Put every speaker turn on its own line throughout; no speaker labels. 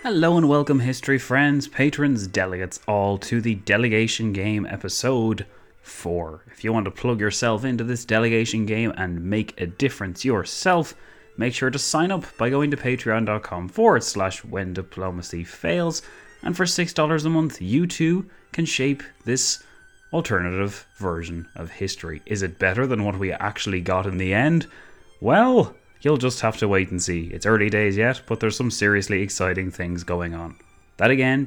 Hello and welcome, history friends, patrons, delegates, all to the Delegation Game episode 4. If you want to plug yourself into this delegation game and make a difference yourself, make sure to sign up by going to patreon.com/whendiplomacyfails, and for $6 a month, you too can shape this alternative version of history. Is it better than what we actually got in the end? Well, you'll just have to wait and see. It's early days yet, but there's some seriously exciting things going on. That again,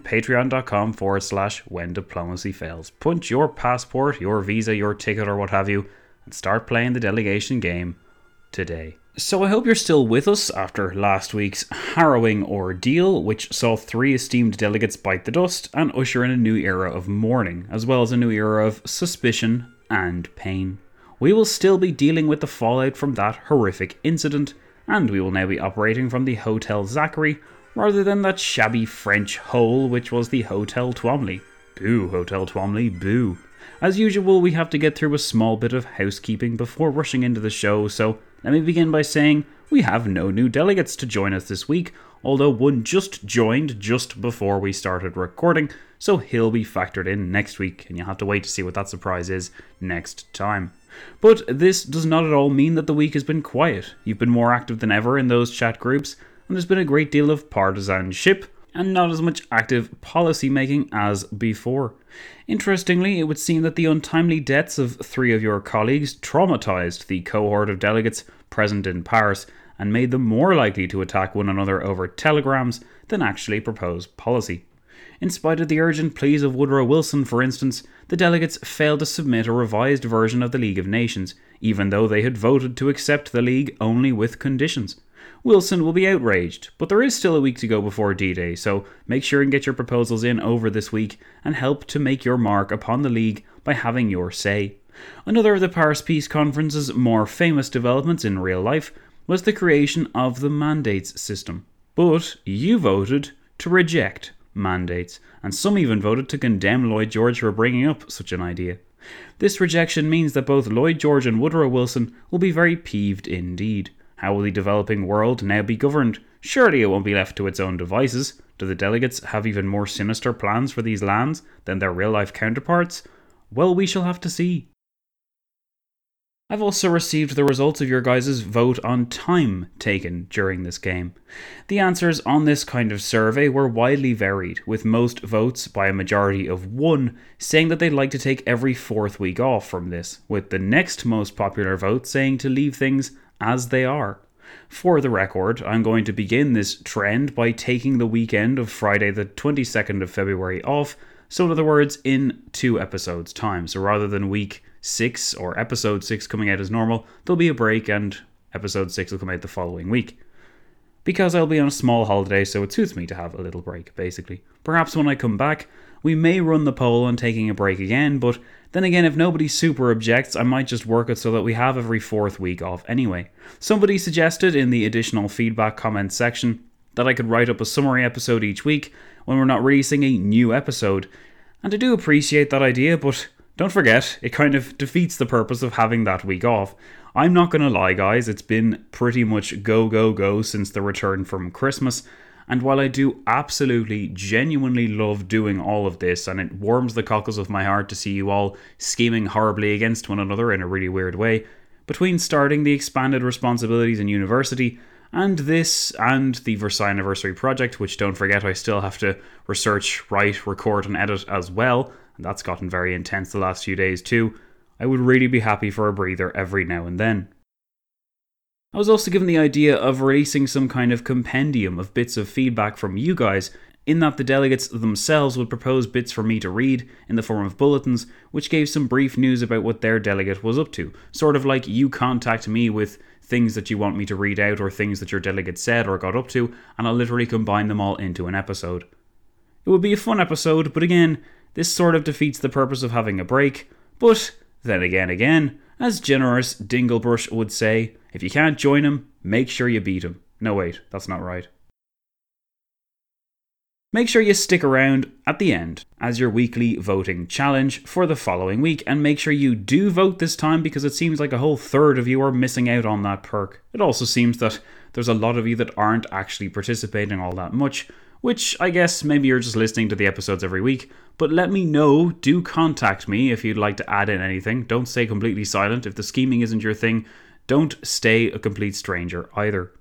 patreon.com/whendiplomacyfails. Punch your passport, your visa, your ticket, or what have you, and start playing the delegation game today. So I hope you're still with us after last week's harrowing ordeal, which saw 3 esteemed delegates bite the dust and usher in a new era of mourning, as well as a new era of suspicion and pain. We will still be dealing with the fallout from that horrific incident, and we will now be operating from the Hotel Zachary, rather than that shabby French hole which was the Hotel Twomley. Boo, Hotel Twomley, boo. As usual, we have to get through a small bit of housekeeping before rushing into the show, so let me begin by saying we have no new delegates to join us this week, although one just joined just before we started recording, so he'll be factored in next week, and you'll have to wait to see what that surprise is next time. But this does not at all mean that the week has been quiet. You've been more active than ever in those chat groups, and there's been a great deal of partisanship, and not as much active policy making as before. Interestingly, it would seem that the untimely deaths of 3 of your colleagues traumatized the cohort of delegates present in Paris, and made them more likely to attack one another over telegrams than actually propose policy. In spite of the urgent pleas of Woodrow Wilson, for instance, the delegates failed to submit a revised version of the League of Nations, even though they had voted to accept the League only with conditions. Wilson will be outraged, but there is still a week to go before D-Day, so make sure and get your proposals in over this week and help to make your mark upon the League by having your say. Another of the Paris Peace Conference's more famous developments in real life was the creation of the mandates system. But you voted to reject mandates, and some even voted to condemn Lloyd George for bringing up such an idea. This rejection means that both Lloyd George and Woodrow Wilson will be very peeved indeed. How will the developing world now be governed? Surely it won't be left to its own devices. Do the delegates have even more sinister plans for these lands than their real-life counterparts? Well, we shall have to see. I've also received the results of your guys' vote on time taken during this game. The answers on this kind of survey were widely varied, with most votes by a majority of 1 saying that they'd like to take every 4th week off from this, with the next most popular vote saying to leave things as they are. For the record, I'm going to begin this trend by taking the weekend of Friday the 22nd of February off, so in other words, in 2 episodes' time. So rather than week 6 or episode 6 coming out as normal, there'll be a break and episode 6 will come out the following week. Because I'll be on a small holiday, so it suits me to have a little break, basically. Perhaps when I come back, we may run the poll on taking a break again, but then again, if nobody super objects, I might just work it so that we have every 4th week off anyway. Somebody suggested in the additional feedback comments section that I could write up a summary episode each week when we're not releasing a new episode, and I do appreciate that idea, but don't forget, it kind of defeats the purpose of having that week off. I'm not going to lie, guys, it's been pretty much go since the return from Christmas, and while I do absolutely, genuinely love doing all of this, and it warms the cockles of my heart to see you all scheming horribly against one another in a really weird way, between starting the expanded responsibilities in university and this and the Versailles Anniversary project, which don't forget I still have to research, write, record and edit as well, and that's gotten very intense the last few days too, I would really be happy for a breather every now and then. I was also given the idea of releasing some kind of compendium of bits of feedback from you guys, in that the delegates themselves would propose bits for me to read in the form of bulletins, which gave some brief news about what their delegate was up to. Sort of like you contact me with things that you want me to read out or things that your delegate said or got up to, and I'll literally combine them all into an episode. It would be a fun episode, but again, this sort of defeats the purpose of having a break, but then again, as generous Dinglebrush would say, if you can't join him, make sure you beat him. No wait, that's not right. Make sure you stick around at the end as your weekly voting challenge for the following week, and make sure you do vote this time because it seems like a whole third of you are missing out on that perk. It also seems that there's a lot of you that aren't actually participating all that much, which I guess maybe you're just listening to the episodes every week, but let me know, do contact me if you'd like to add in anything. Don't stay completely silent. If the scheming isn't your thing, don't stay a complete stranger either.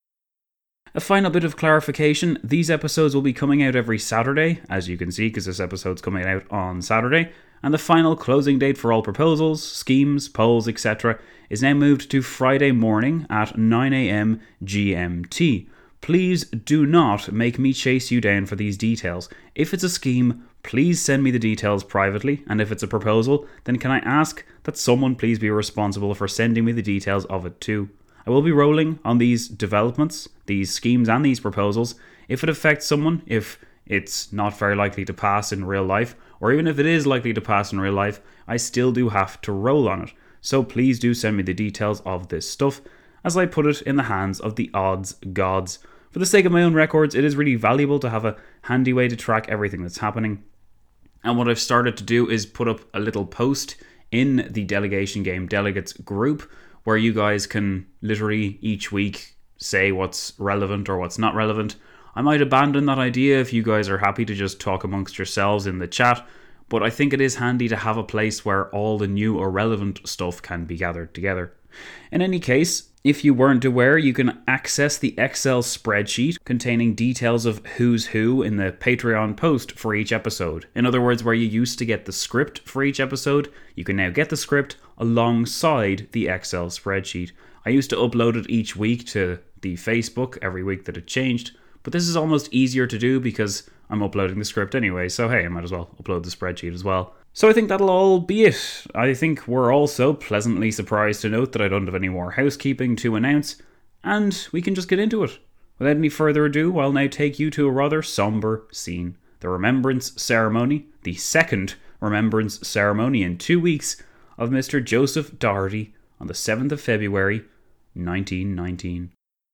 A final bit of clarification, these episodes will be coming out every Saturday, as you can see, because this episode's coming out on Saturday, and the final closing date for all proposals, schemes, polls, etc. is now moved to Friday morning at 9 a.m. GMT. Please do not make me chase you down for these details. If it's a scheme, please send me the details privately, and if it's a proposal, then can I ask that someone please be responsible for sending me the details of it too. I will be rolling on these developments, these schemes and these proposals. If it affects someone, if it's not very likely to pass in real life, or even if it is likely to pass in real life, I still do have to roll on it. So please do send me the details of this stuff, as I put it in the hands of the odds gods. For the sake of my own records, it is really valuable to have a handy way to track everything that's happening. And what I've started to do is put up a little post in the Delegation Game Delegates group, where you guys can literally each week say what's relevant or what's not relevant. I might abandon that idea if you guys are happy to just talk amongst yourselves in the chat, but I think it is handy to have a place where all the new or relevant stuff can be gathered together. In any case, if you weren't aware, you can access the Excel spreadsheet containing details of who's who in the Patreon post for each episode. In other words, where you used to get the script for each episode, you can now get the script alongside the Excel spreadsheet. I used to upload it each week to the Facebook every week that it changed, but this is almost easier to do because I'm uploading the script anyway, so hey, I might as well upload the spreadsheet as well. So I think that'll all be it. I think we're also pleasantly surprised to note that I don't have any more housekeeping to announce, and we can just get into it. Without any further ado, I'll now take you to a rather sombre scene. The remembrance ceremony, the second remembrance ceremony in 2 weeks of Mr. Joseph Doherty on the 7th of February, 1919.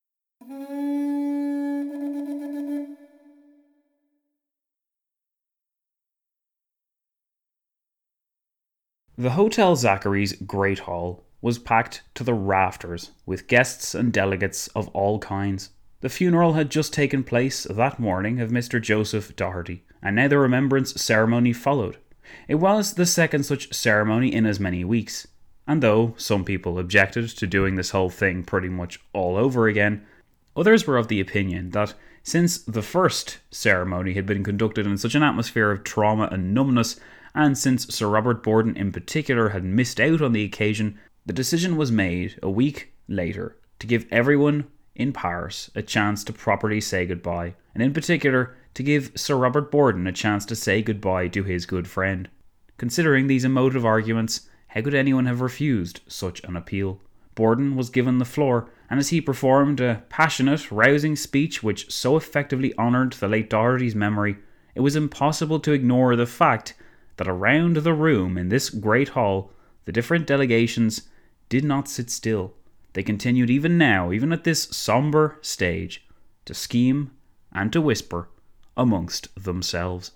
The Hotel Zachary's Great Hall was packed to the rafters with guests and delegates of all kinds. The funeral had just taken place that morning of Mr. Joseph Doherty, and now the remembrance ceremony followed. It was the second such ceremony in as many weeks, and though some people objected to doing this whole thing pretty much all over again, others were of the opinion that since the first ceremony had been conducted in such an atmosphere of trauma and numbness, and since Sir Robert Borden in particular had missed out on the occasion, the decision was made a week later to give everyone in Paris a chance to properly say goodbye, and in particular to give Sir Robert Borden a chance to say goodbye to his good friend. Considering these emotive arguments, how could anyone have refused such an appeal? Borden was given the floor, and as he performed a passionate, rousing speech which so effectively honoured the late Doherty's memory, it was impossible to ignore the fact that around the room in this great hall, the different delegations did not sit still. They continued even now, even at this sombre stage, to scheme and to whisper amongst themselves.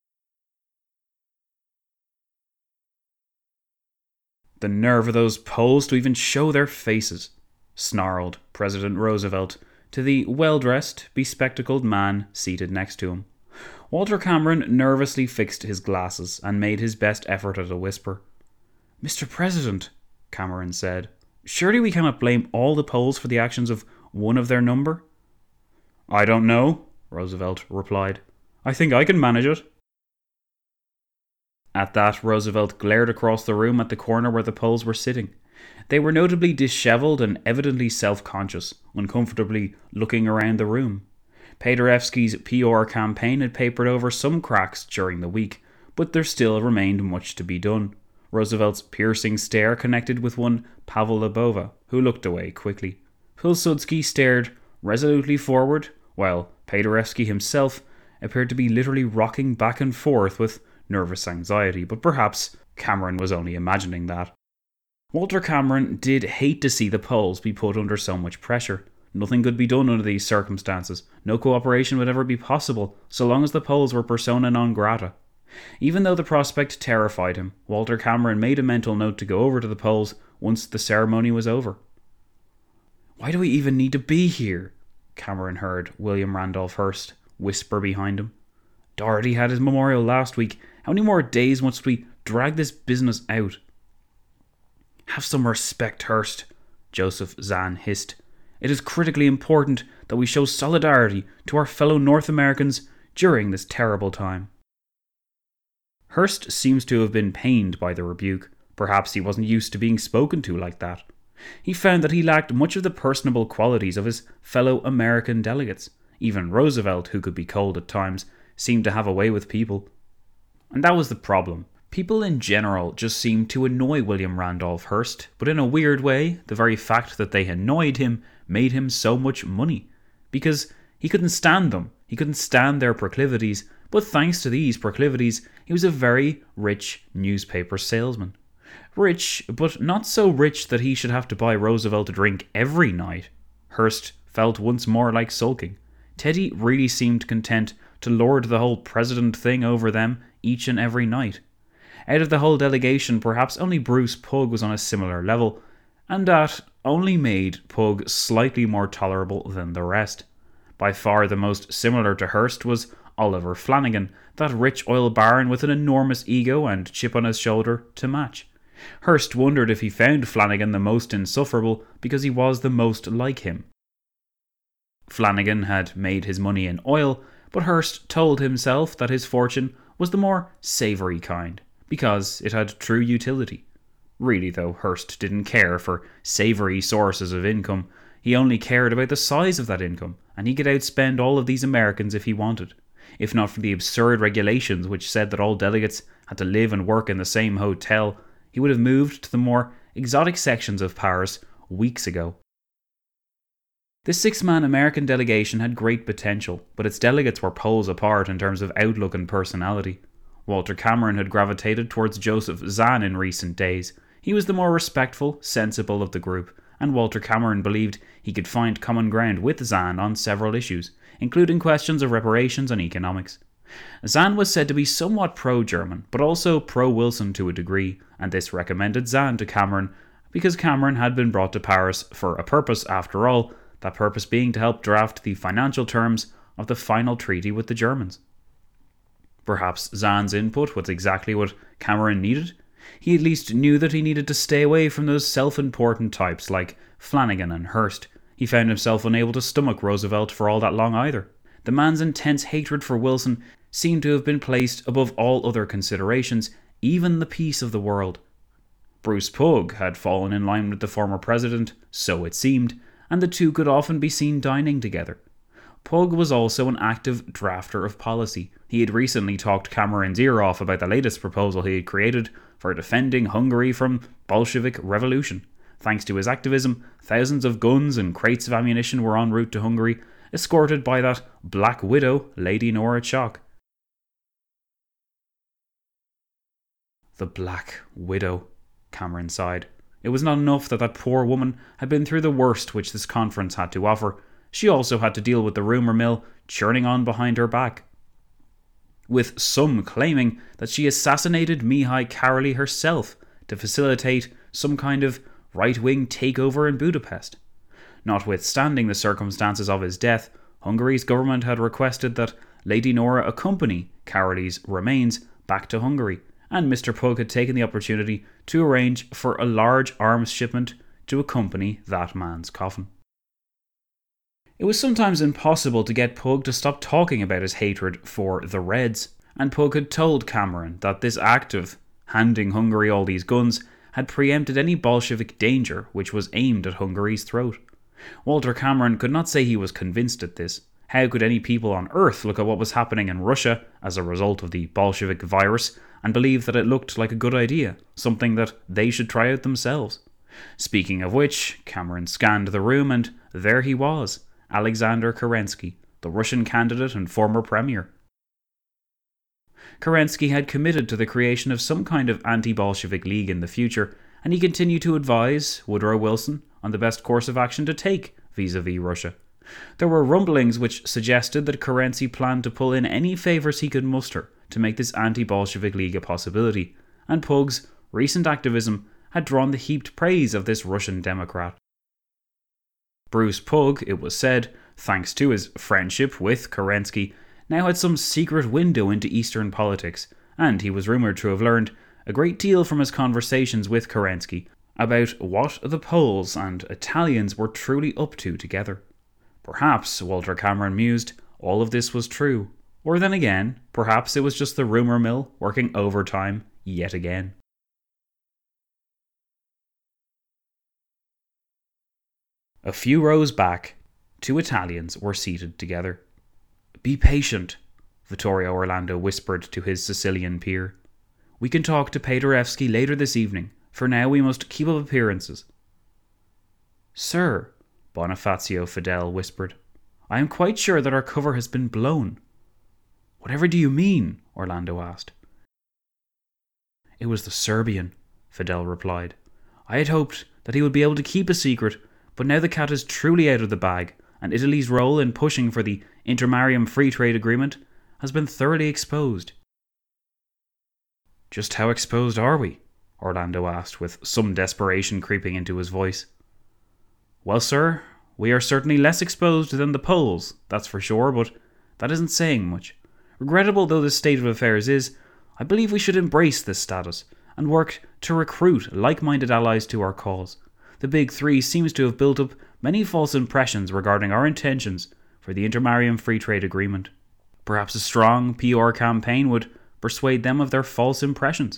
The nerve of those Poles to even show their faces, snarled President Roosevelt to the well-dressed, bespectacled man seated next to him. Walter Cameron nervously fixed his glasses and made his best effort at a whisper. "Mr. President," Cameron said, "surely we cannot blame all the Poles for the actions of one of their number?" "I don't know," Roosevelt replied. "I think I can manage it." At that, Roosevelt glared across the room at the corner where the Poles were sitting. They were notably dishevelled and evidently self-conscious, uncomfortably looking around the room. Paderewski's PR campaign had papered over some cracks during the week, but there still remained much to be done. Roosevelt's piercing stare connected with one Pavel Lebova, who looked away quickly. Pilsudski stared resolutely forward, while Paderewski himself appeared to be literally rocking back and forth with nervous anxiety, but perhaps Cameron was only imagining that. Walter Cameron did hate to see the Poles be put under so much pressure. Nothing could be done under these circumstances. No cooperation would ever be possible, so long as the Poles were persona non grata. Even though the prospect terrified him, Walter Cameron made a mental note to go over to the Poles once the ceremony was over. "Why do we even need to be here?" Cameron heard William Randolph Hearst, whisper behind him. Doherty had his memorial last week. How many more days must we drag this business out? Have some respect, Hearst, Joseph Zahn hissed. It is critically important that we show solidarity to our fellow North Americans during this terrible time. Hearst seems to have been pained by the rebuke. Perhaps he wasn't used to being spoken to like that. He found that he lacked much of the personable qualities of his fellow American delegates. Even Roosevelt, who could be cold at times, seemed to have a way with people. And that was the problem. People in general just seemed to annoy William Randolph Hearst, but in a weird way, the very fact that they annoyed him made him so much money. Because he couldn't stand them. He couldn't stand their proclivities, but thanks to these proclivities, he was a very rich newspaper salesman. Rich, but not so rich that he should have to buy Roosevelt a drink every night. Hearst felt once more like sulking. Teddy really seemed content to lord the whole president thing over them each and every night. Out of the whole delegation, perhaps only Bruce Pugh was on a similar level, and that only made Pugh slightly more tolerable than the rest. By far the most similar to Hearst was Oliver Flanagan, that rich oil baron with an enormous ego and chip on his shoulder to match. Hearst wondered if he found Flanagan the most insufferable because he was the most like him. Flanagan had made his money in oil, but Hearst told himself that his fortune was the more savoury kind, because it had true utility. Really though, Hearst didn't care for savoury sources of income. He only cared about the size of that income, and he could outspend all of these Americans if he wanted. If not for the absurd regulations which said that all delegates had to live and work in the same hotel, he would have moved to the more exotic sections of Paris weeks ago. This six-man American delegation had great potential, but its delegates were poles apart in terms of outlook and personality. Walter Cameron had gravitated towards Joseph Zahn in recent days. He was the more respectful, sensible of the group, and Walter Cameron believed he could find common ground with Zahn on several issues, including questions of reparations and economics. Zahn was said to be somewhat pro-German, but also pro-Wilson to a degree, and this recommended Zahn to Cameron because Cameron had been brought to Paris for a purpose after all, that purpose being to help draft the financial terms of the final treaty with the Germans. Perhaps Zahn's input was exactly what Cameron needed. He at least knew that he needed to stay away from those self-important types like Flanagan and Hearst. He found himself unable to stomach Roosevelt for all that long either. The man's intense hatred for Wilson seemed to have been placed above all other considerations, even the peace of the world. Bruce Pugh had fallen in line with the former president, so it seemed, and the two could often be seen dining together. Pugh was also an active drafter of policy. He had recently talked Cameron's ear off about the latest proposal he had created for defending Hungary from Bolshevik revolution. Thanks to his activism, thousands of guns and crates of ammunition were en route to Hungary, escorted by that Black Widow, Lady Nora Chock. The Black Widow, Cameron sighed. It was not enough that that poor woman had been through the worst which this conference had to offer. She also had to deal with the rumour mill churning on behind her back, with some claiming that she assassinated Mihai Károlyi herself to facilitate some kind of right-wing takeover in Budapest. Notwithstanding the circumstances of his death, Hungary's government had requested that Lady Nora accompany Károlyi's remains back to Hungary, and Mr. Pugh had taken the opportunity to arrange for a large arms shipment to accompany that man's coffin. It was sometimes impossible to get Pugh to stop talking about his hatred for the Reds, and Pugh had told Cameron that this act of handing Hungary all these guns had preempted any Bolshevik danger which was aimed at Hungary's throat. Walter Cameron could not say he was convinced at this. How could any people on earth look at what was happening in Russia as a result of the Bolshevik virus and believe that it looked like a good idea, something that they should try out themselves? Speaking of which, Cameron scanned the room and there he was, Alexander Kerensky, the Russian candidate and former premier. Kerensky had committed to the creation of some kind of anti-Bolshevik league in the future, and he continued to advise Woodrow Wilson on the best course of action to take vis-à-vis Russia. There were rumblings which suggested that Kerensky planned to pull in any favours he could muster to make this anti-Bolshevik league a possibility, and Pugh's recent activism had drawn the heaped praise of this Russian Democrat. Bruce Pugh, it was said, thanks to his friendship with Kerensky, now had some secret window into Eastern politics, and he was rumoured to have learned a great deal from his conversations with Kerensky about what the Poles and Italians were truly up to together. Perhaps, Walter Cameron mused, all of this was true. Or then again, perhaps it was just the rumour mill working overtime yet again. A few rows back, two Italians were seated together. "Be patient," Vittorio Orlando whispered to his Sicilian peer. "We can talk to Paderewski later this evening. For now we must keep up appearances." "Sir," Bonifacio Fidel whispered, "I am quite sure that our cover has been blown." "Whatever do you mean?" Orlando asked. "It was the Serbian," Fidel replied. "I had hoped that he would be able to keep a secret, but now the cat is truly out of the bag, and Italy's role in pushing for the Intermarium Free Trade Agreement has been thoroughly exposed." "Just how exposed are we?" Orlando asked, with some desperation creeping into his voice. "Well, sir, we are certainly less exposed than the Poles, that's for sure, but that isn't saying much. Regrettable though this state of affairs is, I believe we should embrace this status and work to recruit like-minded allies to our cause. The Big Three seems to have built up many false impressions regarding our intentions for the Intermarium Free Trade Agreement. Perhaps a strong PR campaign would persuade them of their false impressions."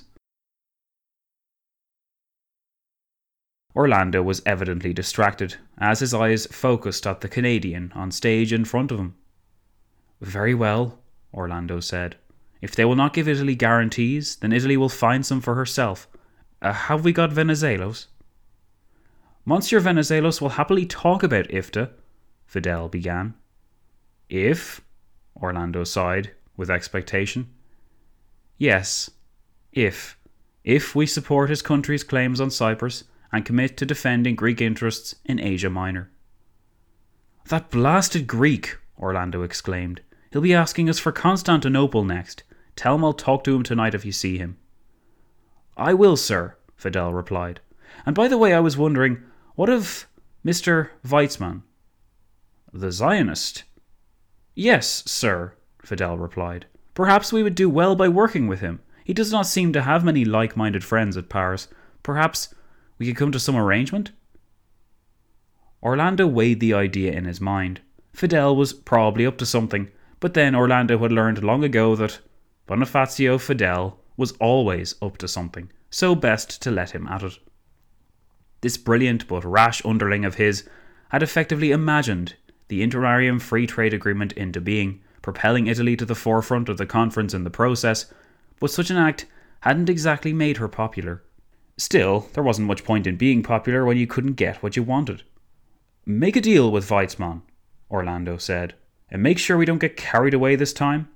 Orlando was evidently distracted, as his eyes focused at the Canadian on stage in front of him. "Very well," Orlando said. "If they will not give Italy guarantees, then Italy will find some for herself. Have we got Venizelos?" "Monsieur Venizelos will happily talk about IFTA," Fidel began. "If?" Orlando sighed, with expectation. "Yes, if. If we support his country's claims on Cyprus and commit to defending Greek interests in Asia Minor." "That blasted Greek!" Orlando exclaimed. "He'll be asking us for Constantinople next. Tell him I'll talk to him tonight if you see him." "I will, sir," Fidel replied. "And by the way, I was wondering, what of Mr. Weizmann?" "The Zionist?" "Yes, sir," Fidel replied. "Perhaps we would do well by working with him. He does not seem to have many like-minded friends at Paris. Perhaps we could come to some arrangement?" Orlando weighed the idea in his mind. Fidel was probably up to something, but then Orlando had learned long ago that Bonifacio Fidel was always up to something, so best to let him at it. This brilliant but rash underling of his had effectively imagined the Intermarium Free Trade Agreement into being, propelling Italy to the forefront of the conference in the process, but such an act hadn't exactly made her popular. Still, there wasn't much point in being popular when you couldn't get what you wanted. "Make a deal with Weizmann," Orlando said, "and make sure we don't get carried away this time."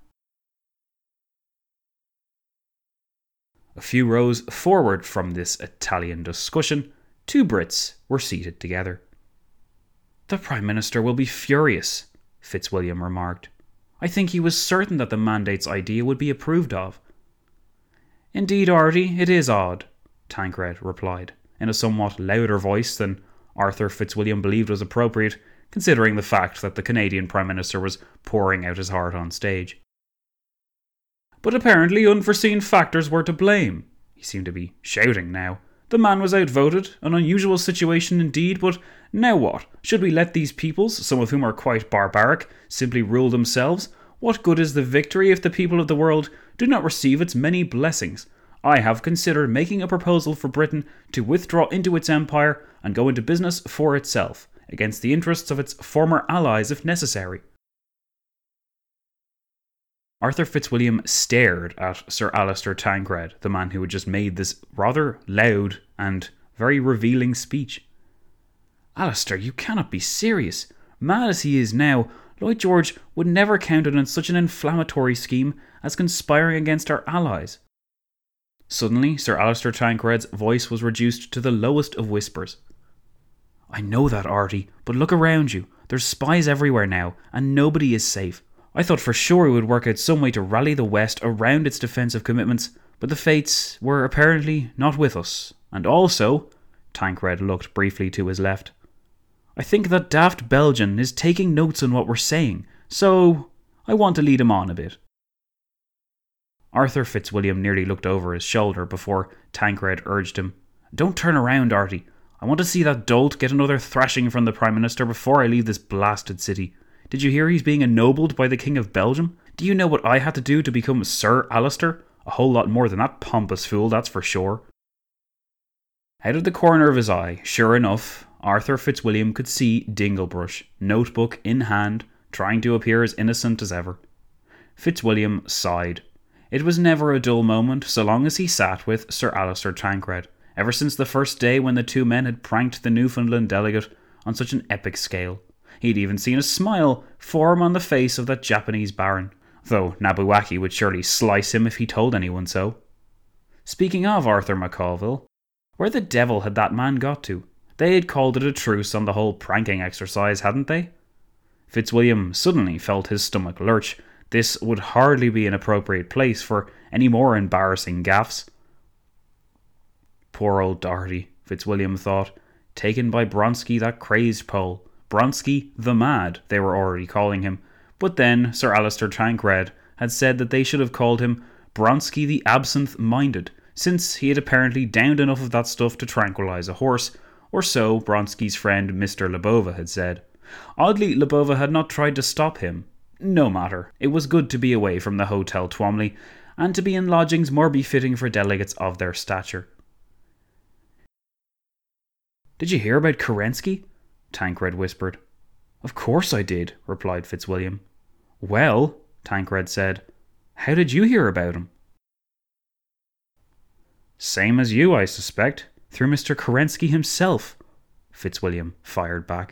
A few rows forward from this Italian discussion, two Brits were seated together. "The Prime Minister will be furious," Fitzwilliam remarked. "I think he was certain that the mandate's idea would be approved of." "Indeed, Artie, it is odd," Tancred replied, in a somewhat louder voice than Arthur Fitzwilliam believed was appropriate, considering the fact that the Canadian Prime Minister was pouring out his heart on stage. "But apparently unforeseen factors were to blame." He seemed to be shouting now. "The man was outvoted, an unusual situation indeed, but now what? Should we let these peoples, some of whom are quite barbaric, simply rule themselves? What good is the victory if the people of the world do not receive its many blessings? I have considered making a proposal for Britain to withdraw into its empire and go into business for itself, against the interests of its former allies if necessary." Arthur Fitzwilliam stared at Sir Alistair Tancred, the man who had just made this rather loud and very revealing speech. "Alistair, you cannot be serious. Mad as he is now, Lloyd George would never countenance such an inflammatory scheme as conspiring against our allies." Suddenly, Sir Alistair Tancred's voice was reduced to the lowest of whispers. "I know that, Artie, but look around you. There's spies everywhere now, and nobody is safe. I thought for sure we would work out some way to rally the West around its defensive commitments, but the fates were apparently not with us. And also," Tancred looked briefly to his left, "I think that daft Belgian is taking notes on what we're saying, so I want to lead him on a bit." Arthur Fitzwilliam nearly looked over his shoulder before Tancred urged him. "Don't turn around, Artie. I want to see that dolt get another thrashing from the Prime Minister before I leave this blasted city. Did you hear he's being ennobled by the King of Belgium? Do you know what I had to do to become Sir Alistair? A whole lot more than that pompous fool, that's for sure." Out of the corner of his eye, sure enough, Arthur Fitzwilliam could see Dinglebrush, notebook in hand, trying to appear as innocent as ever. Fitzwilliam sighed. It was never a dull moment so long as he sat with Sir Alistair Tancred, ever since the first day when the two men had pranked the Newfoundland delegate on such an epic scale. He'd even seen a smile form on the face of that Japanese baron, though Nabuaki would surely slice him if he told anyone so. Speaking of Arthur McCalville, where the devil had that man got to? They had called it a truce on the whole pranking exercise, hadn't they? Fitzwilliam suddenly felt his stomach lurch. This would hardly be an appropriate place for any more embarrassing gaffes. Poor old Doherty, Fitzwilliam thought, taken by Bronski, that crazed Pole. Bronski the Mad, they were already calling him. But then Sir Alistair Tancred had said that they should have called him Bronski the Absinthe-Minded, since he had apparently downed enough of that stuff to tranquilise a horse, or so Bronski's friend Mr. Lebova had said. Oddly, Lebova had not tried to stop him. No matter, it was good to be away from the Hotel Twomley, and to be in lodgings more befitting for delegates of their stature. "Did you hear about Kerensky?" Tancred whispered. "Of course I did," replied Fitzwilliam. "Well," Tancred said, "how did you hear about him?" "Same as you, I suspect, through Mr. Kerensky himself," Fitzwilliam fired back.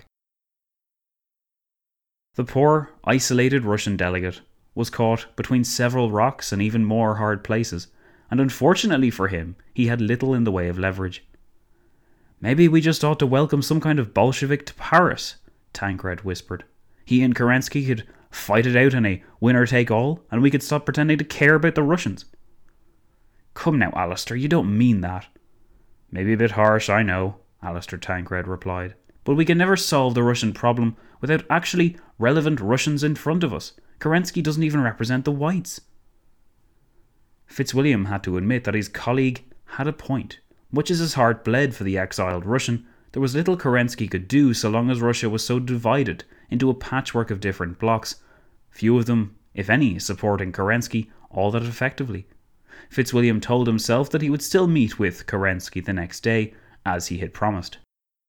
The poor, isolated Russian delegate was caught between several rocks and even more hard places, and unfortunately for him, he had little in the way of leverage. "Maybe we just ought to welcome some kind of Bolshevik to Paris," Tancred whispered. "He and Kerensky could fight it out in a winner-take-all, and we could stop pretending to care about the Russians." "Come now, Alistair, you don't mean that." "Maybe a bit harsh, I know," Alistair Tancred replied. "But we can never solve the Russian problem without actually relevant Russians in front of us. Kerensky doesn't even represent the whites." Fitzwilliam had to admit that his colleague had a point. Much as his heart bled for the exiled Russian, there was little Kerensky could do so long as Russia was so divided into a patchwork of different blocs, few of them, if any, supporting Kerensky all that effectively. Fitzwilliam told himself that he would still meet with Kerensky the next day, as he had promised.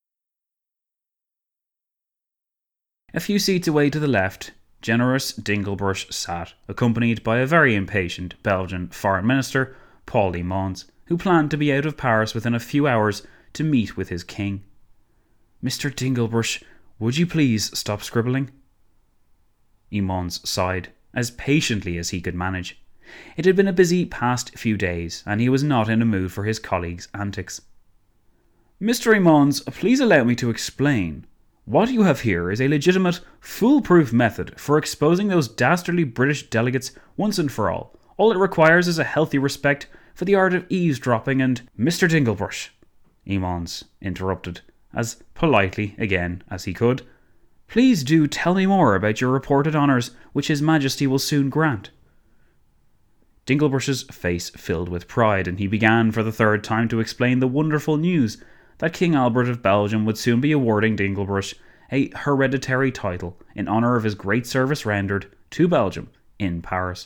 A few seats away to the left, generous Dinglebrush sat, accompanied by a very impatient Belgian Foreign Minister, Paul Mons, who planned to be out of Paris within a few hours to meet with his king. "Mr. Dinglebrush, would you please stop scribbling?" Mons sighed, as patiently as he could manage. It had been a busy past few days, and he was not in a mood for his colleague's antics. "Mr. Mons, please allow me to explain. What you have here is a legitimate, foolproof method for exposing those dastardly British delegates once and for all. All it requires is a healthy respect for the art of eavesdropping and—" "Mr. Dinglebrush," Mons interrupted, as politely again as he could, "please do tell me more about your reported honours which His Majesty will soon grant." Dinglebrush's face filled with pride, and he began for the third time to explain the wonderful news that King Albert of Belgium would soon be awarding Dinglebrush a hereditary title in honour of his great service rendered to Belgium in Paris.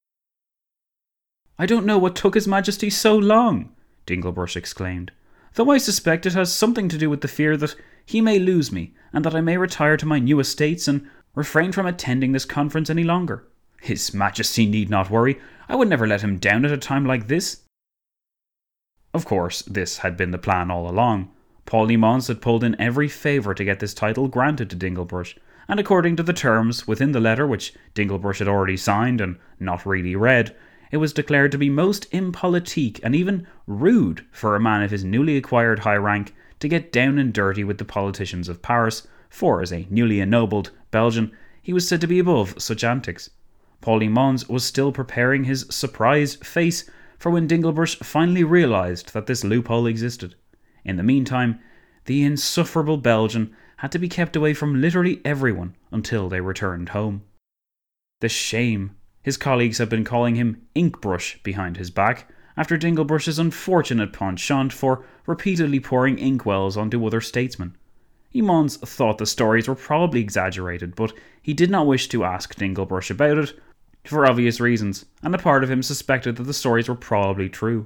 "I don't know what took His Majesty so long," Dinglebrush exclaimed, "though I suspect it has something to do with the fear that he may lose me, and that I may retire to my new estates and refrain from attending this conference any longer. His Majesty need not worry. I would never let him down at a time like this." Of course, this had been the plan all along. Paul Mons had pulled in every favour to get this title granted to Dinglebrush, and according to the terms within the letter which Dinglebrush had already signed and not really read, it was declared to be most impolitique and even rude for a man of his newly acquired high rank to get down and dirty with the politicians of Paris, for as a newly ennobled Belgian, he was said to be above such antics. Paul Mons was still preparing his surprised face for when Dinglebrush finally realised that this loophole existed. In the meantime, the insufferable Belgian had to be kept away from literally everyone until they returned home. The shame. His colleagues had been calling him Inkbrush behind his back, after Dinglebrush's unfortunate penchant for repeatedly pouring inkwells onto other statesmen. Emons thought the stories were probably exaggerated, but he did not wish to ask Dinglebrush about it, for obvious reasons, and a part of him suspected that the stories were probably true.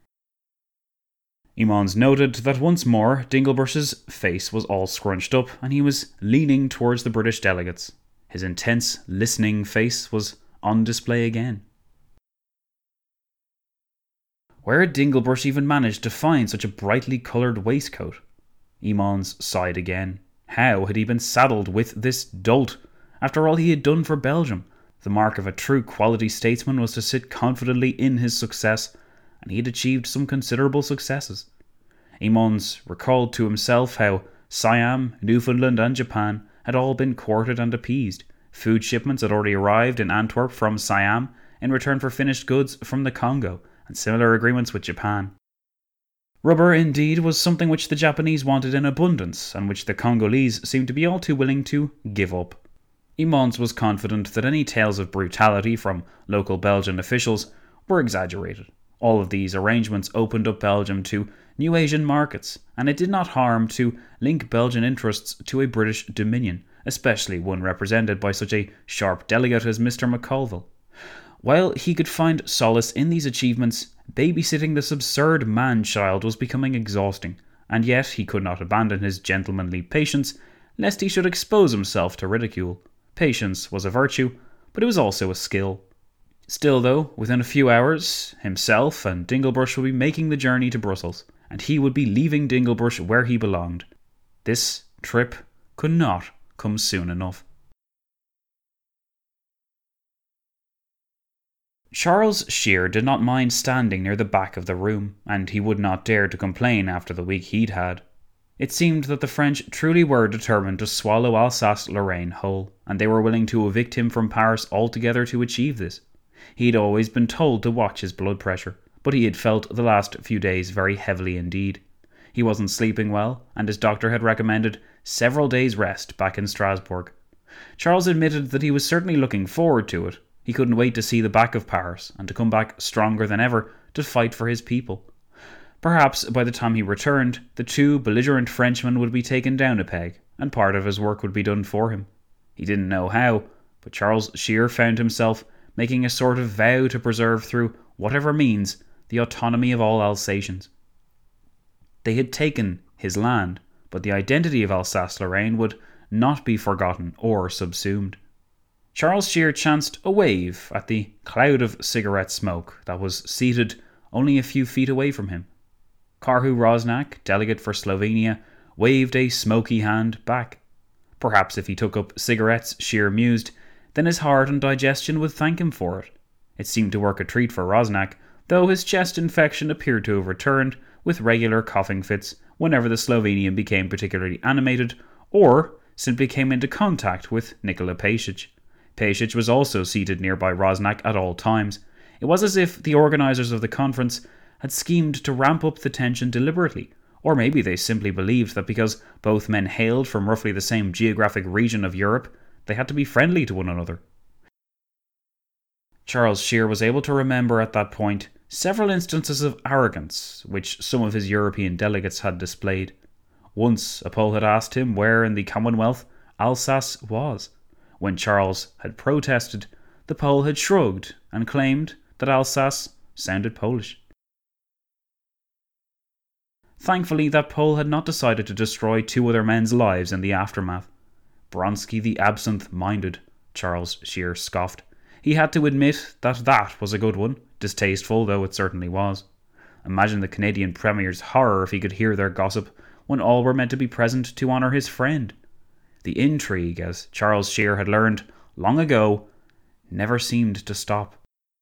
Emons noted that once more Dinglebrush's face was all scrunched up, and he was leaning towards the British delegates. His intense, listening face was on display again. Where had Dinglebrush even managed to find such a brightly coloured waistcoat? Emons sighed again. How had he been saddled with this dolt? After all he had done for Belgium, the mark of a true quality statesman was to sit confidently in his success, and he had achieved some considerable successes. Emons recalled to himself how Siam, Newfoundland and Japan had all been courted and appeased. Food shipments had already arrived in Antwerp from Siam in return for finished goods from the Congo, and similar agreements with Japan. Rubber, indeed, was something which the Japanese wanted in abundance, and which the Congolese seemed to be all too willing to give up. Emons was confident that any tales of brutality from local Belgian officials were exaggerated. All of these arrangements opened up Belgium to new Asian markets, and it did not harm to link Belgian interests to a British dominion, especially one represented by such a sharp delegate as Mr. McCulville. While he could find solace in these achievements, babysitting this absurd man-child was becoming exhausting, and yet he could not abandon his gentlemanly patience, lest he should expose himself to ridicule. Patience was a virtue, but it was also a skill. Still, though, within a few hours, himself and Dinglebrush would be making the journey to Brussels, and he would be leaving Dinglebrush where he belonged. This trip could not come soon enough. Charles Shear did not mind standing near the back of the room, and he would not dare to complain after the week he'd had. It seemed that the French truly were determined to swallow Alsace-Lorraine whole, and they were willing to evict him from Paris altogether to achieve this. He had always been told to watch his blood pressure, but he had felt the last few days very heavily indeed. He wasn't sleeping well, and his doctor had recommended several days' rest back in Strasbourg. Charles admitted that he was certainly looking forward to it. He couldn't wait to see the back of Paris, and to come back stronger than ever to fight for his people. Perhaps by the time he returned, the two belligerent Frenchmen would be taken down a peg, and part of his work would be done for him. He didn't know how, but Charles Shear found himself making a sort of vow to preserve through whatever means the autonomy of all Alsatians. They had taken his land, but the identity of Alsace-Lorraine would not be forgotten or subsumed. Charles Shear chanced a wave at the cloud of cigarette smoke that was seated only a few feet away from him. Karhu Rosnak, delegate for Slovenia, waved a smoky hand back. Perhaps if he took up cigarettes, Shear mused, then his heart and digestion would thank him for it. It seemed to work a treat for Rosnak, though his chest infection appeared to have returned with regular coughing fits whenever the Slovenian became particularly animated or simply came into contact with Nikola Pasic. Pasic was also seated nearby Rosnak at all times. It was as if the organisers of the conference had schemed to ramp up the tension deliberately, or maybe they simply believed that because both men hailed from roughly the same geographic region of Europe, they had to be friendly to one another. Charles Shear was able to remember at that point several instances of arrogance which some of his European delegates had displayed. Once a Pole had asked him where in the Commonwealth Alsace was. When Charles had protested, the Pole had shrugged and claimed that Alsace sounded Polish. Thankfully, that Pole had not decided to destroy two other men's lives in the aftermath. Bronski the absent-minded, Charles Shear scoffed. He had to admit that was a good one, distasteful though it certainly was. Imagine the Canadian Premier's horror if he could hear their gossip when all were meant to be present to honour his friend. The intrigue, as Charles Shear had learned long ago, never seemed to stop.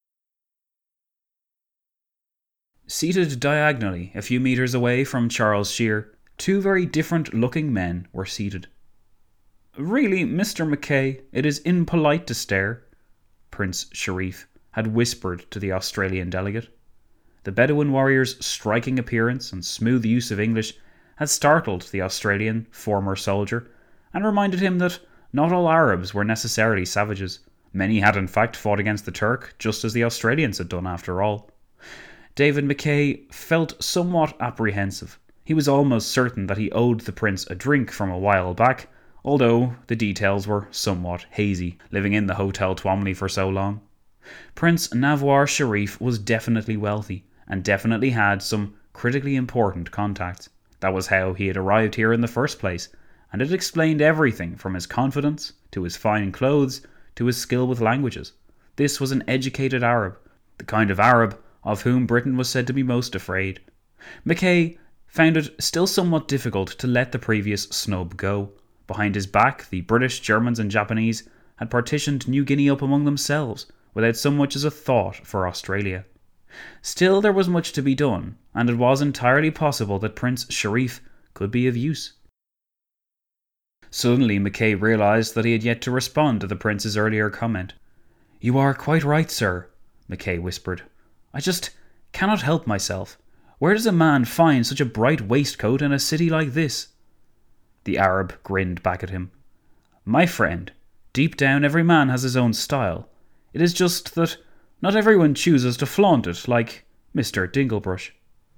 Seated diagonally a few metres away from Charles Shear, two very different-looking men were seated. "Really, Mr. Mackay, it is impolite to stare," Prince Sharif had whispered to the Australian delegate. The Bedouin warrior's striking appearance and smooth use of English had startled the Australian former soldier and reminded him that not all Arabs were necessarily savages, Many had in fact fought against the Turk, just as the Australians had done after all. David Mackay felt somewhat apprehensive. He was almost certain that he owed the prince a drink from a while back, although the details were somewhat hazy, living in the Hotel Twomley for so long. Prince Nawar Sharif was definitely wealthy, and definitely had some critically important contacts. That was how he had arrived here in the first place, and it explained everything from his confidence, to his fine clothes, to his skill with languages. This was an educated Arab, the kind of Arab of whom Britain was said to be most afraid. Mackay found it still somewhat difficult to let the previous snub go. Behind his back, the British, Germans and Japanese had partitioned New Guinea up among themselves, without so much as a thought for Australia. Still, there was much to be done, and it was entirely possible that Prince Sharif could be of use. Suddenly, Mackay realised that he had yet to respond to the prince's earlier comment. "You are quite right, sir," Mackay whispered. "I just cannot help myself. Where does a man find such a bright waistcoat in a city like this?" The Arab grinned back at him. "My friend, deep down every man has his own style. It is just that not everyone chooses to flaunt it like Mr. Dinglebrush."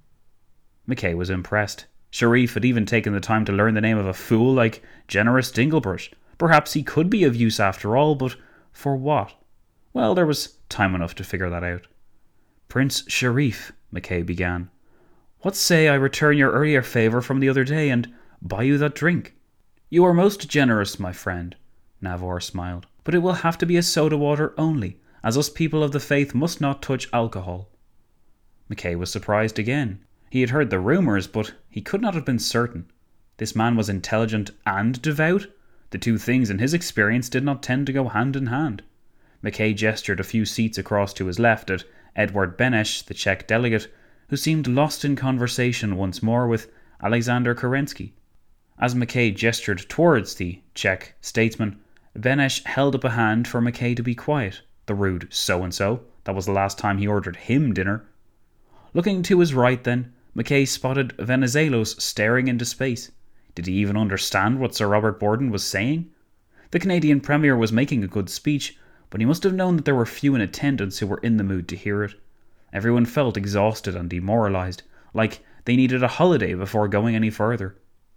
Mackay was impressed. Sharif had even taken the time to learn the name of a fool like Generous Dinglebrush. Perhaps he could be of use after all, but for what? Well, there was time enough to figure that out. "Prince Sharif," Mackay began, "what say I return your earlier favour from the other day and buy you that drink?" "You are most generous, my friend," Nawar smiled, "but it will have to be a soda water only, as us people of the faith must not touch alcohol." Mackay was surprised again. He had heard the rumours, but he could not have been certain. This man was intelligent and devout? The two things in his experience did not tend to go hand in hand. Mackay gestured a few seats across to his left at Edward Beneš, the Czech delegate, who seemed lost in conversation once more with Alexander Kerensky. As Mackay gestured towards the Czech statesman, Beneš held up a hand for Mackay to be quiet. The rude so-and-so, that was the last time he ordered him dinner. Looking to his right then, Mackay spotted Venizelos staring into space. Did he even understand what Sir Robert Borden was saying? The Canadian Premier was making a good speech, but he must have known that there were few in attendance who were in the mood to hear it. Everyone felt exhausted and demoralised, like they needed a holiday before going any further.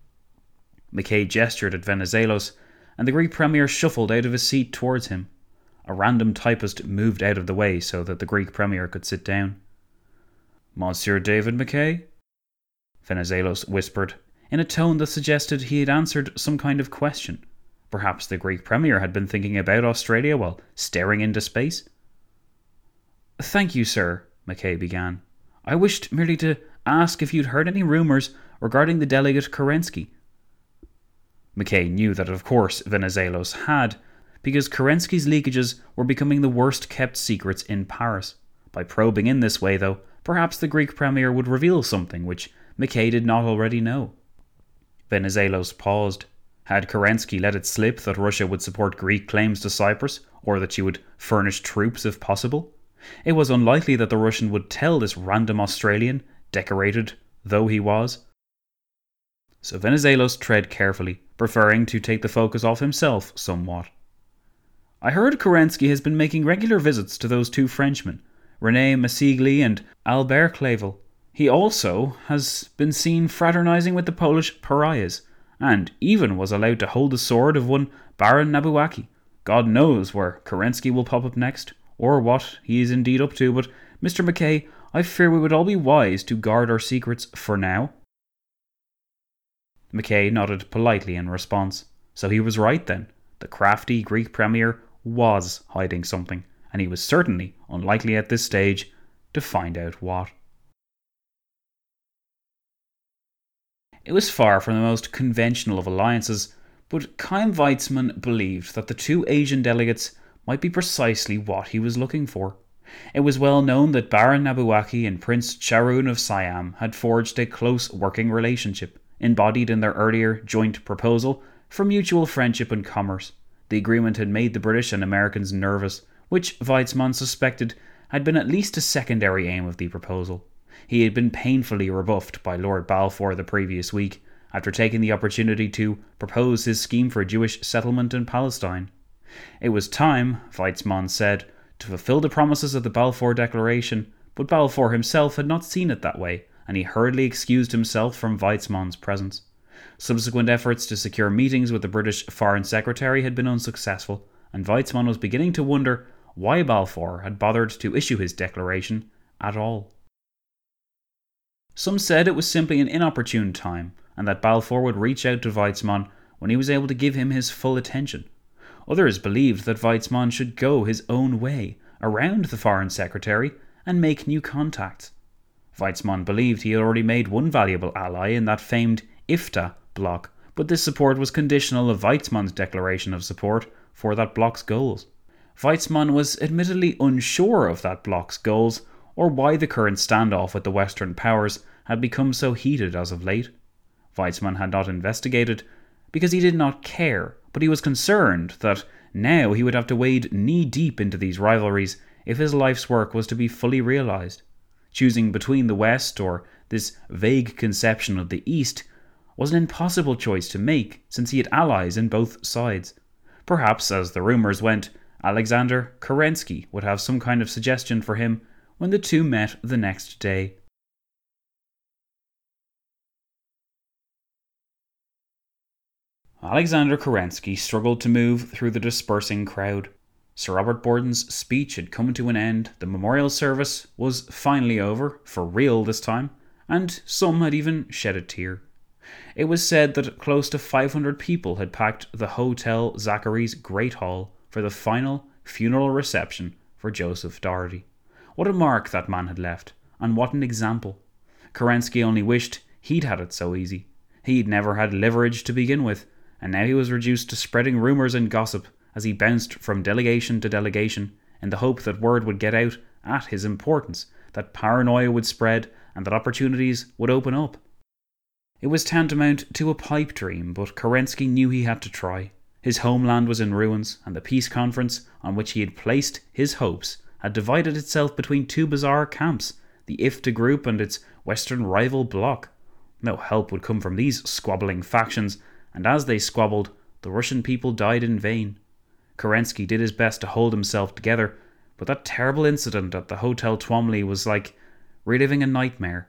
Mackay gestured at Venizelos, and the Greek Premier shuffled out of his seat towards him. A random typist moved out of the way so that the Greek Premier could sit down. "Monsieur David Mackay?" Venizelos whispered, in a tone that suggested he had answered some kind of question. Perhaps the Greek Premier had been thinking about Australia while staring into space. "Thank you, sir," Mackay began. "I wished merely to ask if you'd heard any rumours regarding the delegate Kerensky." Mackay knew that of course Venizelos had, because Kerensky's leakages were becoming the worst kept secrets in Paris. By probing in this way, though, perhaps the Greek Premier would reveal something which Mackay did not already know. Venizelos paused. Had Kerensky let it slip that Russia would support Greek claims to Cyprus, or that she would furnish troops if possible? It was unlikely that the Russian would tell this random Australian, decorated though he was. So Venizelos tread carefully, preferring to take the focus off himself somewhat. "I heard Kerensky has been making regular visits to those two Frenchmen, René Massigli and Albert Clavel. He also has been seen fraternising with the Polish pariahs, and even was allowed to hold the sword of one Baron Nabuaki. God knows where Kerensky will pop up next, or what he is indeed up to, but Mr. Mackay, I fear we would all be wise to guard our secrets for now." Mackay nodded politely in response. So he was right then. The crafty Greek Premier was hiding something, and he was certainly unlikely at this stage to find out what. It was far from the most conventional of alliances, but Chaim Weizmann believed that the two Asian delegates might be precisely what he was looking for. It was well known that Baron Nabuaki and Prince Charoon of Siam had forged a close working relationship, embodied in their earlier joint proposal for mutual friendship and commerce. The agreement had made the British and Americans nervous, which Weizmann suspected had been at least a secondary aim of the proposal. He had been painfully rebuffed by Lord Balfour the previous week, after taking the opportunity to propose his scheme for a Jewish settlement in Palestine. It was time, Weizmann said, to fulfill the promises of the Balfour Declaration, but Balfour himself had not seen it that way, and he hurriedly excused himself from Weizmann's presence. Subsequent efforts to secure meetings with the British Foreign Secretary had been unsuccessful, and Weizmann was beginning to wonder why Balfour had bothered to issue his declaration at all. Some said it was simply an inopportune time, and that Balfour would reach out to Weizmann when he was able to give him his full attention. Others believed that Weizmann should go his own way, around the Foreign Secretary, and make new contacts. Weizmann believed he had already made one valuable ally in that famed IFTA bloc, but this support was conditional of Weizmann's declaration of support for that bloc's goals. Weizmann was admittedly unsure of that bloc's goals, or why the current standoff with the Western powers had become so heated as of late. Weizmann had not investigated, because he did not care, but he was concerned that now he would have to wade knee-deep into these rivalries if his life's work was to be fully realised. Choosing between the West or this vague conception of the East was an impossible choice to make, since he had allies in both sides. Perhaps, as the rumours went, Alexander Kerensky would have some kind of suggestion for him when the two met the next day. Alexander Kerensky struggled to move through the dispersing crowd. Sir Robert Borden's speech had come to an end, the memorial service was finally over, for real this time, and some had even shed a tear. It was said that close to 500 people had packed the Hotel Zachary's Great Hall for the final funeral reception for Joseph Doherty. What a mark that man had left, and what an example. Kerensky only wished he'd had it so easy. He'd never had leverage to begin with, and now he was reduced to spreading rumours and gossip as he bounced from delegation to delegation in the hope that word would get out at his importance, that paranoia would spread, and that opportunities would open up. It was tantamount to a pipe dream, but Kerensky knew he had to try. His homeland was in ruins, and the peace conference on which he had placed his hopes had divided itself between two bizarre camps, the IFTA group and its Western rival bloc. No help would come from these squabbling factions, and as they squabbled, the Russian people died in vain. Kerensky did his best to hold himself together, but that terrible incident at the Hotel Twomley was like reliving a nightmare.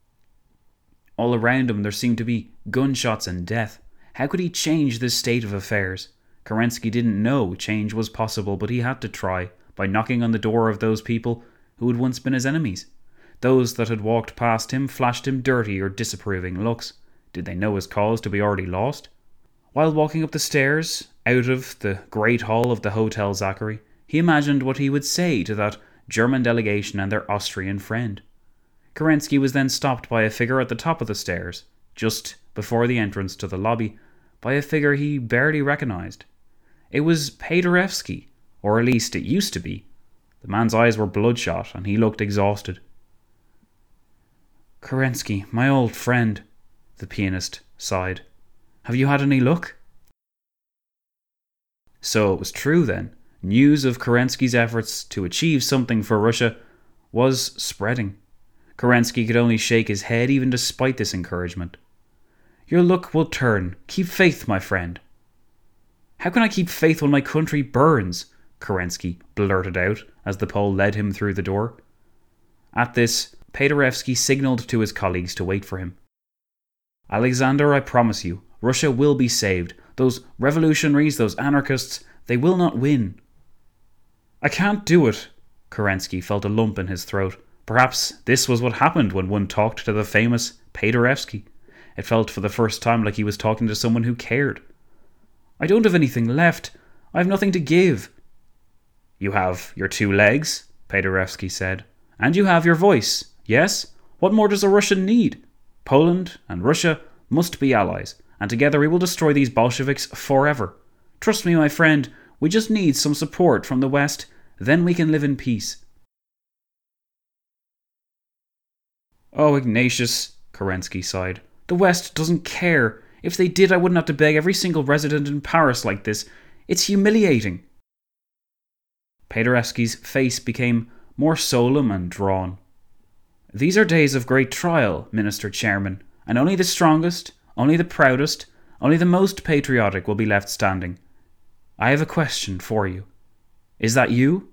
All around him there seemed to be gunshots and death. How could he change this state of affairs? Kerensky didn't know change was possible, but he had to try, by knocking on the door of those people who had once been his enemies. Those that had walked past him flashed him dirty or disapproving looks. Did they know his cause to be already lost? While walking up the stairs, out of the great hall of the Hotel Zachary, he imagined what he would say to that German delegation and their Austrian friend. Kerensky was then stopped by a figure at the top of the stairs, just before the entrance to the lobby, by a figure he barely recognised. It was Paderewski, or at least it used to be. The man's eyes were bloodshot, and he looked exhausted. "Kerensky, my old friend," the pianist sighed. "Have you had any luck?" So it was true then. News of Kerensky's efforts to achieve something for Russia was spreading. Kerensky could only shake his head even despite this encouragement. "Your luck will turn. Keep faith, my friend." "How can I keep faith when my country burns?" Kerensky blurted out as the Pole led him through the door. At this, Paderewski signalled to his colleagues to wait for him. "Alexander, I promise you, Russia will be saved. Those revolutionaries, those anarchists, they will not win." "I can't do it." Kerensky felt a lump in his throat. Perhaps this was what happened when one talked to the famous Paderewski. It felt for the first time like he was talking to someone who cared. "I don't have anything left. I have nothing to give." "You have your 2 legs," Paderewski said. "And you have your voice. Yes? What more does a Russian need? Poland and Russia must be allies, and together we will destroy these Bolsheviks forever. Trust me, my friend, we just need some support from the West, then we can live in peace." "Oh, Ignatius," Kerensky sighed. "The West doesn't care. If they did, I wouldn't have to beg every single resident in Paris like this. It's humiliating." Paderewski's face became more solemn and drawn. "These are days of great trial, Minister Chairman, and only the strongest, only the proudest, only the most patriotic will be left standing. I have a question for you. Is that you?"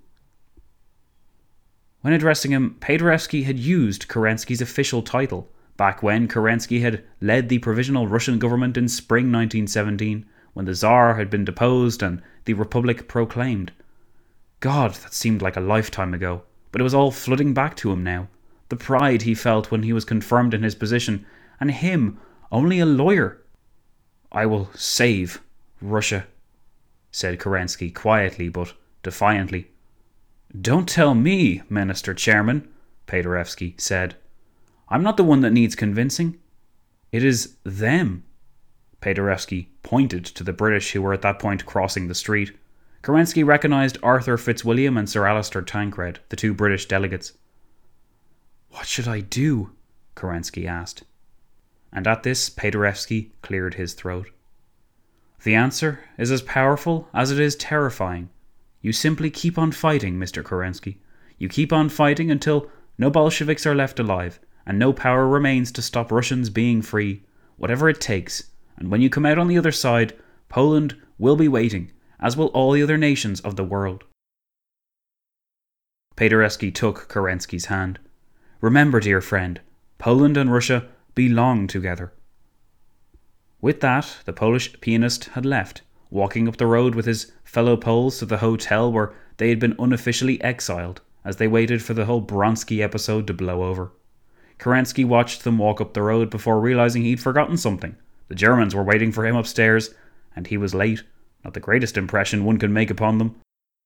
When addressing him, Paderewski had used Kerensky's official title, back when Kerensky had led the Provisional Russian government in spring 1917, when the Tsar had been deposed and the Republic proclaimed. God, that seemed like a lifetime ago, but it was all flooding back to him now. The pride he felt when he was confirmed in his position, and him, only a lawyer. "I will save Russia," said Kerensky quietly but defiantly. "Don't tell me, Minister Chairman," Paderewski said. "I'm not the one that needs convincing. It is them." Paderewski pointed to the British who were at that point crossing the street. Kerensky recognised Arthur Fitzwilliam and Sir Alistair Tancred, the two British delegates. "What should I do?" Kerensky asked. And at this, Paderewski cleared his throat. "The answer is as powerful as it is terrifying. You simply keep on fighting, Mr. Kerensky. You keep on fighting until no Bolsheviks are left alive, and no power remains to stop Russians being free, whatever it takes. And when you come out on the other side, Poland will be waiting, as will all the other nations of the world." Paderewski took Kerensky's hand. "Remember, dear friend, Poland and Russia belong together." With that, the Polish pianist had left, walking up the road with his fellow Poles to the hotel where they had been unofficially exiled, as they waited for the whole Bronski episode to blow over. Kerensky watched them walk up the road before realising he'd forgotten something. The Germans were waiting for him upstairs, and he was late. Not the greatest impression one could make upon them.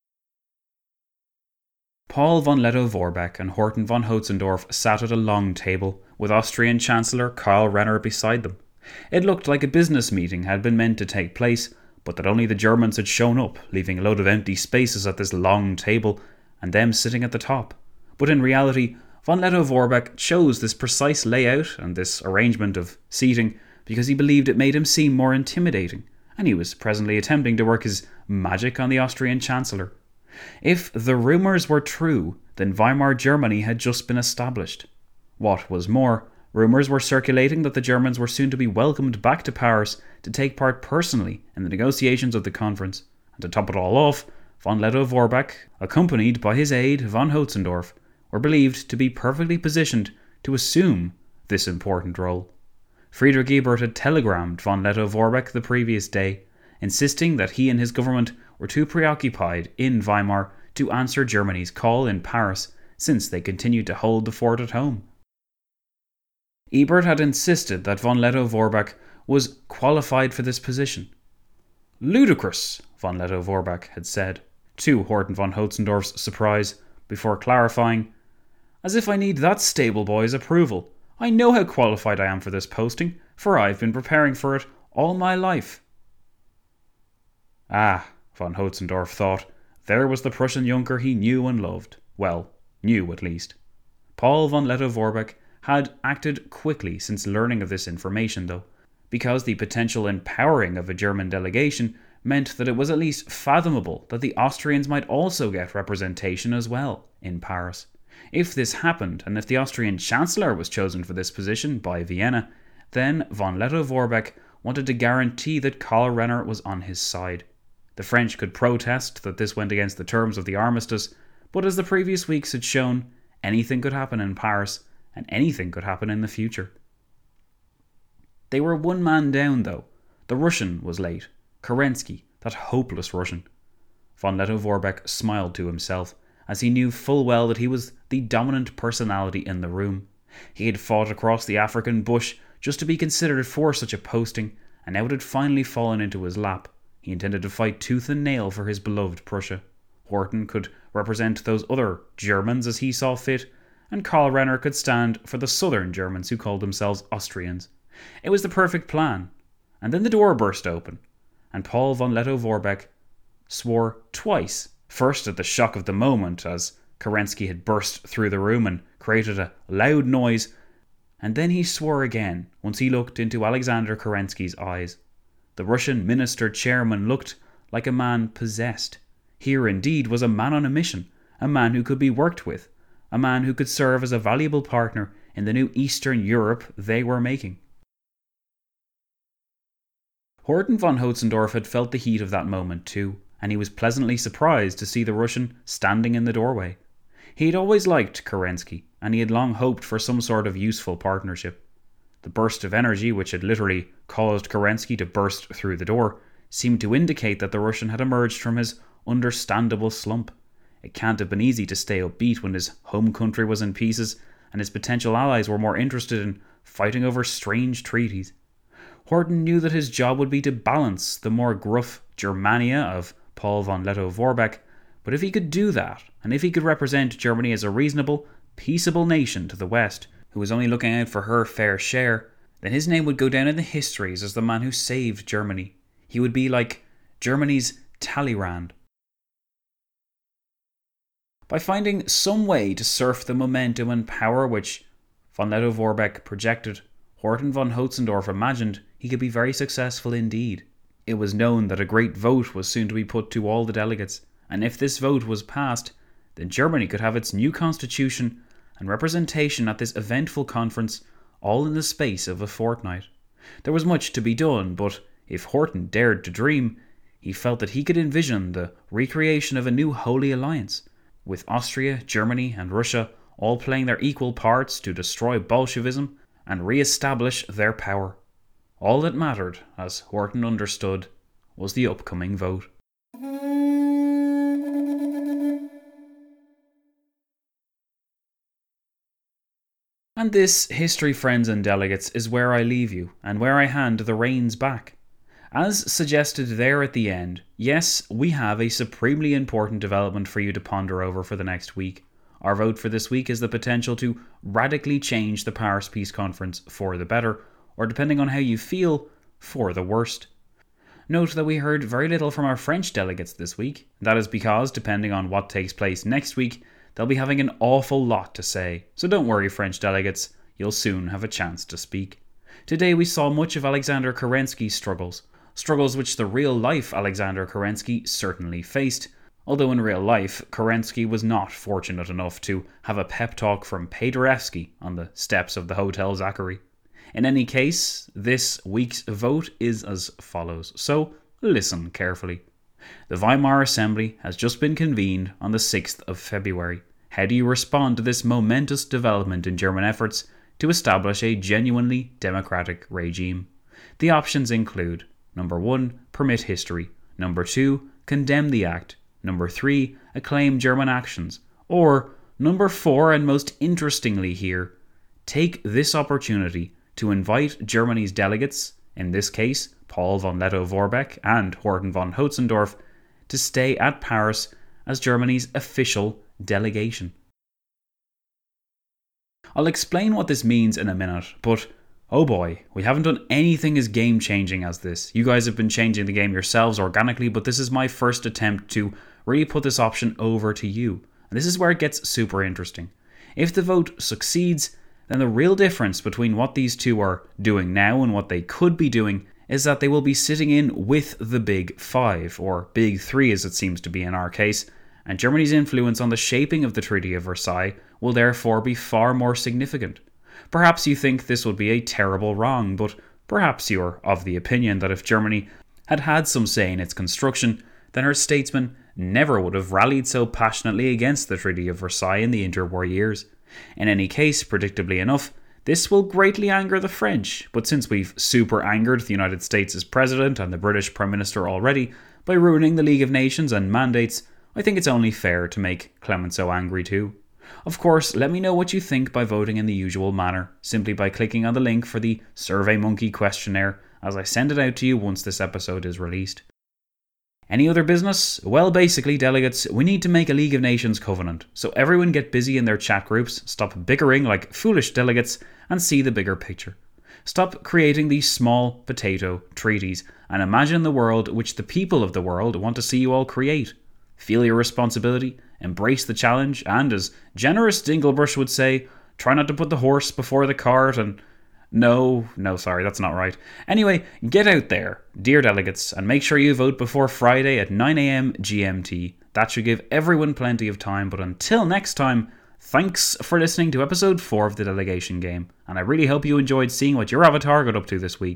Paul von Lettow-Vorbeck and Horten von Hötzendorf sat at a long table, with Austrian Chancellor Karl Renner beside them. It looked like a business meeting had been meant to take place, but that only the Germans had shown up, leaving a load of empty spaces at this long table, and them sitting at the top. But in reality, von Lettow-Vorbeck chose this precise layout and this arrangement of seating because he believed it made him seem more intimidating, and he was presently attempting to work his magic on the Austrian Chancellor. If the rumours were true, then Weimar Germany had just been established. What was more, rumours were circulating that the Germans were soon to be welcomed back to Paris to take part personally in the negotiations of the conference, and to top it all off, von Lettow-Vorbeck, accompanied by his aide von Hötzendorf, were believed to be perfectly positioned to assume this important role. Friedrich Ebert had telegrammed von Lettow-Vorbeck the previous day, insisting that he and his government were too preoccupied in Weimar to answer Germany's call in Paris, since they continued to hold the fort at home. Ebert had insisted that von Lettow-Vorbeck was qualified for this position. "Ludicrous," von Lettow-Vorbeck had said, to Horten von Hötzendorf's surprise, before clarifying, "As if I need that stable boy's approval. I know how qualified I am for this posting, for I've been preparing for it all my life." Ah, von Hötzendorf thought, there was the Prussian Junker he knew and loved. Well, knew at least. Paul von Lettow-Vorbeck had acted quickly since learning of this information, though, because the potential empowering of a German delegation meant that it was at least fathomable that the Austrians might also get representation as well in Paris. If this happened, and if the Austrian Chancellor was chosen for this position by Vienna, then von Lettow-Vorbeck wanted to guarantee that Karl Renner was on his side. The French could protest that this went against the terms of the armistice, but as the previous weeks had shown, anything could happen in Paris, and anything could happen in the future. They were one man down, though. The Russian was late. Kerensky, that hopeless Russian. Von Lettow-Vorbeck smiled to himself, as he knew full well that he was the dominant personality in the room. He had fought across the African bush just to be considered for such a posting, and now it had finally fallen into his lap. He intended to fight tooth and nail for his beloved Prussia. Horten could represent those other Germans as he saw fit, and Karl Renner could stand for the southern Germans who called themselves Austrians. It was the perfect plan. And then the door burst open, and Paul von Lettow-Vorbeck swore twice. First at the shock of the moment, as Kerensky had burst through the room and created a loud noise, and then he swore again once he looked into Alexander Kerensky's eyes. The Russian minister chairman looked like a man possessed. Here indeed was a man on a mission, a man who could be worked with, a man who could serve as a valuable partner in the new Eastern Europe they were making. Horten von Hötzendorf had felt the heat of that moment too, and he was pleasantly surprised to see the Russian standing in the doorway. He had always liked Kerensky, and he had long hoped for some sort of useful partnership. The burst of energy, which had literally caused Kerensky to burst through the door, seemed to indicate that the Russian had emerged from his understandable slump. It can't have been easy to stay upbeat when his home country was in pieces, and his potential allies were more interested in fighting over strange treaties. Horthy knew that his job would be to balance the more gruff Germania of Paul von Lettow-Vorbeck, but if he could do that, and if he could represent Germany as a reasonable, peaceable nation to the West, who was only looking out for her fair share, then his name would go down in the histories as the man who saved Germany. He would be like Germany's Talleyrand. By finding some way to surf the momentum and power which von Lettow-Vorbeck projected, Horthy von Hötzendorf imagined he could be very successful indeed. It was known that a great vote was soon to be put to all the delegates, and if this vote was passed, then Germany could have its new constitution and representation at this eventful conference all in the space of a fortnight. There was much to be done, but if Horthy dared to dream, he felt that he could envision the recreation of a new Holy Alliance, with Austria, Germany and Russia all playing their equal parts to destroy Bolshevism and re-establish their power. All that mattered, as Horthy understood, was the upcoming vote. And this, history friends and delegates, is where I leave you, and where I hand the reins back. As suggested there at the end, yes, we have a supremely important development for you to ponder over for the next week. Our vote for this week is the potential to radically change the Paris Peace Conference for the better, or depending on how you feel, for the worst. Note that we heard very little from our French delegates this week. That is because, depending on what takes place next week, they'll be having an awful lot to say. So don't worry, French delegates, you'll soon have a chance to speak. Today we saw much of Alexander Kerensky's struggles which the real-life Alexander Kerensky certainly faced, although in real life, Kerensky was not fortunate enough to have a pep talk from Paderewski on the steps of the Hotel Zachary. In any case, this week's vote is as follows, so listen carefully. The Weimar Assembly has just been convened on the 6th of February. How do you respond to this momentous development in German efforts to establish a genuinely democratic regime? The options include: Number 1, permit history. Number 2, condemn the act. Number 3, acclaim German actions. Or, number 4, and most interestingly here, take this opportunity to invite Germany's delegates, in this case Paul von Lettow-Vorbeck and Horthy von Hötzendorf, to stay at Paris as Germany's official delegation. I'll explain what this means in a minute, but oh boy, we haven't done anything as game-changing as this. You guys have been changing the game yourselves organically, but this is my first attempt to really put this option over to you. And this is where it gets super interesting. If the vote succeeds, then the real difference between what these two are doing now and what they could be doing is that they will be sitting in with the Big Five, or Big Three as it seems to be in our case, and Germany's influence on the shaping of the Treaty of Versailles will therefore be far more significant. Perhaps you think this would be a terrible wrong, but perhaps you're of the opinion that if Germany had had some say in its construction, then her statesmen never would have rallied so passionately against the Treaty of Versailles in the interwar years. In any case, predictably enough, this will greatly anger the French, but since we've super angered the United States' president and the British Prime Minister already by ruining the League of Nations and mandates, I think it's only fair to make Clemenceau angry too. Of course, let me know what you think by voting in the usual manner, simply by clicking on the link for the SurveyMonkey questionnaire as I send it out to you once this episode is released. Any other business? Well, basically, delegates, we need to make a League of Nations covenant, so everyone get busy in their chat groups, stop bickering like foolish delegates, and see the bigger picture. Stop creating these small potato treaties, and imagine the world which the people of the world want to see you all create. Feel your responsibility, embrace the challenge, and as generous Dinglebrush would say, try not to put the horse before the cart and... No, sorry, that's not right. Anyway, get out there, dear delegates, and make sure you vote before Friday at 9 AM GMT. That should give everyone plenty of time, but until next time, thanks for listening to episode 4 of the Delegation Game, and I really hope you enjoyed seeing what your avatar got up to this week.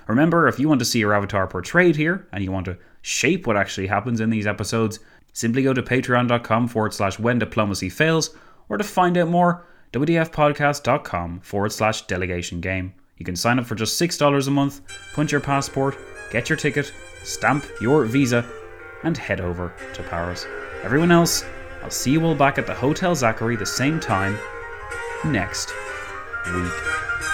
Remember, if you want to see your avatar portrayed here and you want to shape what actually happens in these episodes, simply go to patreon.com/when diplomacy fails, or to find out more, wdfpodcast.com/delegation game. You can sign up for just $6 a month, punch your passport, get your ticket, stamp your visa, and head over to Paris. Everyone else, I'll see you all back at the Hotel Zachary the same time next week.